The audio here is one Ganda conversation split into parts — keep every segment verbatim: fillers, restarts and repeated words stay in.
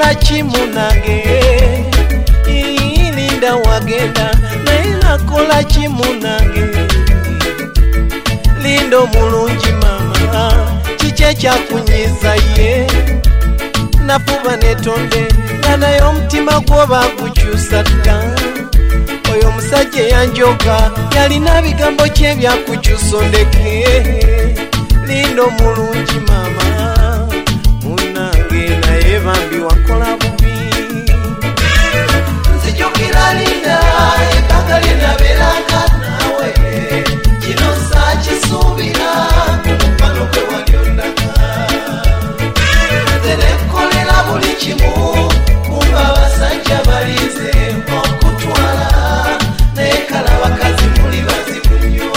nakola chimunange Linda wagenda naye nakola chimunange Lindo mulungi mama chiche kyakunyiza ye nafuba netonde nga naye omutima gwoba gukyusa dda oyo omusajja yanjoga yalina bigambo kye byakukyusa ondeke Lindo mulungi mama munange naye bambi wakola bubi nzijukira Linda ebbanga lye nabeeranga naawe kino saakisuubira kumupano gwe wali ondaga nze nekkolera buli kimu kumba abasajja balize okutwala naye kale abakazi muli bazibu nnyo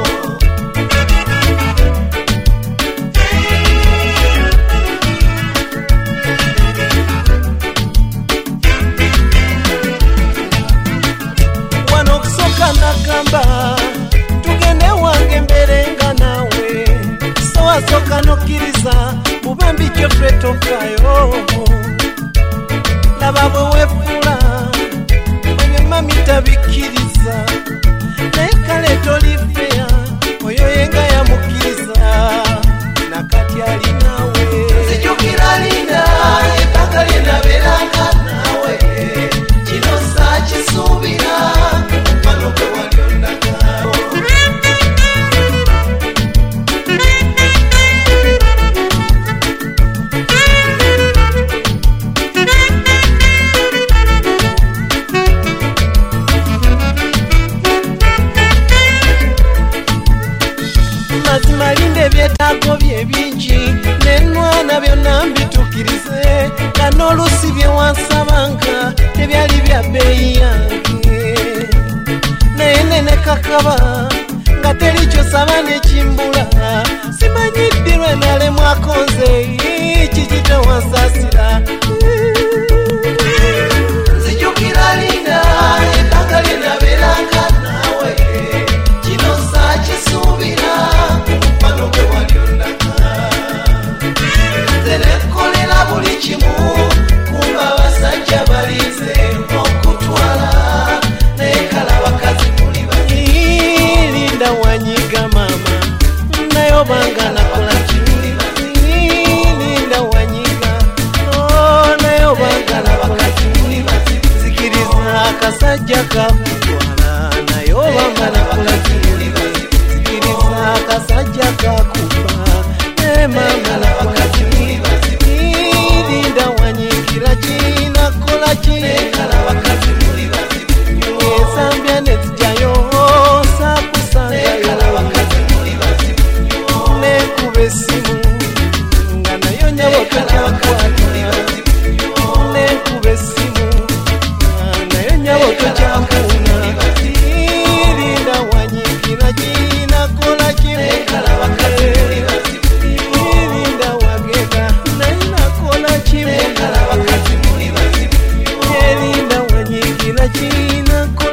wano okusooka nagamba tugende wange mbeerenga naawe sowasooka nokkiriza bubambi kyoffe tofaayo laba bwe weefula ebyo mami tabikkiriza naye kale tolifeya oyo yenga yamukkiriza nakati ali naawe nzijukira Linda ebbanga lye nabeeranga naawe kino saakisuubira kumupano gwe wali ondaga mazima Linda ebyetaago bye bingi nenwana byonna mbitukirize nga n'olusi bye wansabanga tebyali bya bbeeyi yange naye nene kakaba nga teri kyosaba nekimbula simanyiddi lwe nalemwako nze kiki tewansaasira nzijukira Linda ebbanga lye nabeeranga naawe kino saakisuubira kumupano gwe wali ondaga nze nekkolera buli kimu kumba abasajja balize okutwala naye kale abakazi muli bazi Linda wanyiga mama naye obanga nakola kimuli bazi Linda wanyiga naye obanga nakola kimuli bazi zikiriza akasajja kakutwala naye obanga nakola kimuli bazi zikiriza akasajja kakuba naye mama nakola kimuli bazi Linda wanyigira kinakola kikala abakazi muli bazi esambya nezijjayo sakusangayo abakazi muli bazi nekuba essimu nga nayo nyabo tokyakwata nekuba essimu nayo nyabo tokyakuna Linda wanyigira kinakola kikala abakazi muli bazi Linda wagenda naye nakola kimu Linda wanyigira kinakola